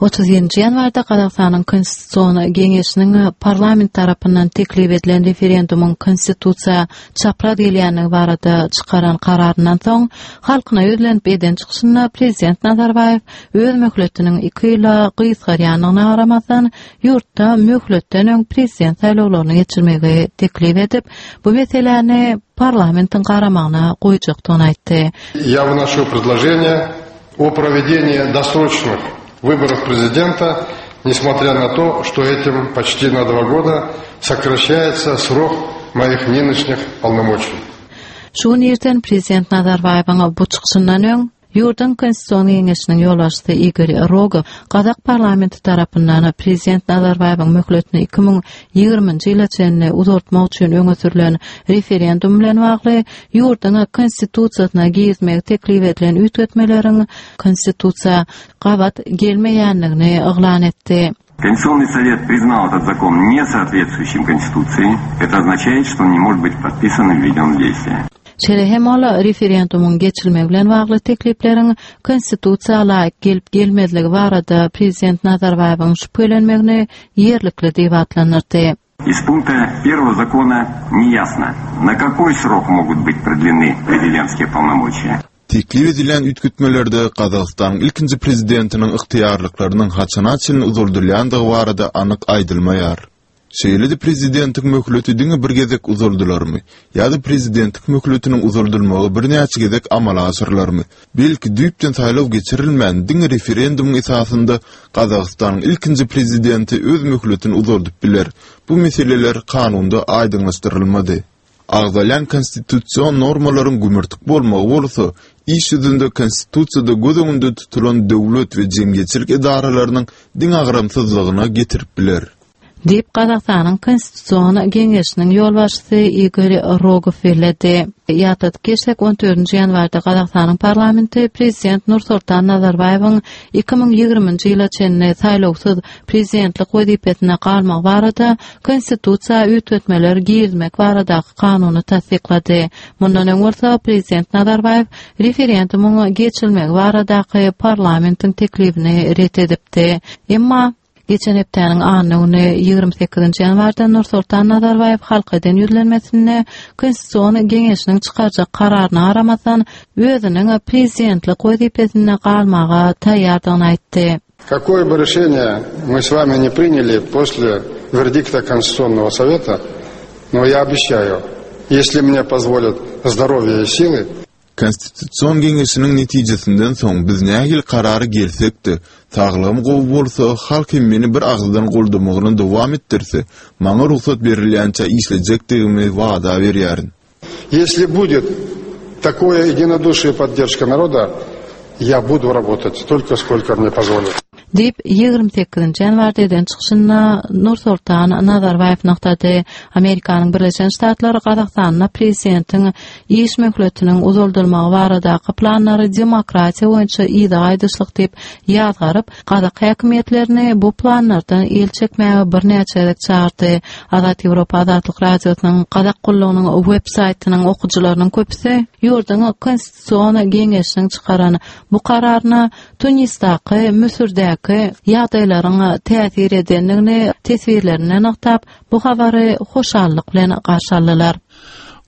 30 yanvarda Qazaqstanyň Konstitusiýon Geňeşiniň parlament tarapyndan teklip edilen referendumuň konstitusiýa çapraz gelýänligi barada çykaran kararyndan soň halkyna ýönelenip eden çykyşynda prezident Nazarbayew öz möhletiniň 2 ýyla gysgarýanyna garamasdan ýurtda möhletden öň prezident saýlawlaryny geçirmegi teklip edip, bu meseleni parlamentin garamagyna goýjakdygyny aýtdy. Я вношу предложение о проведении досрочных выборов президента, несмотря на то, что этим почти на 2 года сокращается срок моих нынешних полномочий. Şu yerden prezident Nazarbayewiň bu çykyşyndan öň Ýurdun Konstitusiýon Geňeşiniň ýolbaşçysy Igor Rogov Kazak parlamenti tarapyndan prezident Nazarbayewiň möhletini 2020-nji ýyla çenine uzartmak üçin öňe sürülen referendum bilen bagly ýurdun konstitusiýasyna gizmek teklip edilen üýtgetmeleriň konstitusiýa gabat gelmeýänligini eglan etdi. Конституционный совет признал этот закон несоответствующим Конституции. Это означает, что он не может быть подписан и введен в действие. Şerehemola referendumun geçilmegi bilen bagly teklipleriň konstitusiýa laýyk gelip gelmezligi barada prezident Nazarbayewiň şüphelenmegini ýerlikli diýip atlanyrdy. Из пункта 1 закона неясно, на какой срок могут быть продлены президентские полномочия. Teklip edilen üýtgetmelerde Qazaqstanyň ilkinji prezidentiniň ygtyýarlyklarynyň haçana çyn uzurdylýandygy barada anyk aýdylmaýar. Şeýledi prezidentlik möhleti diňe bir gezek uzurdularmy? Ýa-da prezidentlik möhletiniň uzurdylmagy bir näçe gezek amala asyrlarmy? Belki düýpden saýlaw geçirilmän diňe referendumuň esasynda Qazaqstanyň ilkinji prezidenti öz möhletini uzurdyp biler. Bu meseleler kanunda aýdynlaşdyrylmady. Agzalan konstitusiýon normalaryň gümürtik bolmagy bolsa, iş ýüzünde konstitusiýada göz öňünde tutulan döwlet we jemgyýetçilik edaralarynyň diň agramsyzlygyna getirip biler. Diýip Qazaqstanyň Konstitusiýon Geňeşiniň ýolbaşçysy Igor Rogov bellädi. Ýatat geçek 14-nji ýanwarda Qazaqstanyň parlamenti prezident Nursultan Nazarbayewiň 2020-nji ýyla çenine saýlawsyz prezidentlik wezipetine galmak barada konstitusiýa üýtgetmeleri gizmek baradaky kanuny tasdiklady. Mundan öň bolsa prezident Nazarbayew referendumuň geçilmegi baradaky parlamentiň teklibini ret edipdi. Emma geçen hepdeniň anyny 28-nji ýanwarda Nursultan Nazarbayew halka eden ýüzlenmesine Konstitusiýon Geňeşiniň çykarjak kararyna garamasdan özüniň prezidentlik wezipetine galmaga taýýardygyny aýtdy. Какое бы решение мы с вами не приняли после вердикта Конституционного совета, но я обещаю, если мне позволят здоровье и силы, Konstitusiýon Geňeşiniň netijesinden soň biz nähil karary gelsekdi, saglym gowy bolsa, halk meni bir agzydan goldamagyny dowam etdirse, maňa ruhsat berilýänçe işlejekdigimi wada berýärin. Если будет такое единодушие и поддержка народа, я буду работать столько, сколько мне позволят. Dip 28-nji ýanwarda eden çykyşynda Nursultan Nazarbayew noktada Amerikanyň Birleşen Ştatlary Qazaqstanyň prezidentiň iş möhletiniň uzuldylmagy baradaky planlary demokratiýa boýunça ýa-da aýdyşlyk diýip ýazgaryp, Qazaq häkimetlerini bu planlardan el çekmäge bir näçe edek çağırdy. Azat Ýewropa Azatlyk radiosynyň Qazaq gullugynyň web saýtynyň okujylarynyň köpüsi ýurdun Konstitusiýon Geňeşiniň çykaran bu kararyna Tunisdaky, Müsürdaky ýagdaýlaryň täsir edenligini tesirlerinden aktap bu habary hoşallyk bilen garşy aldylar.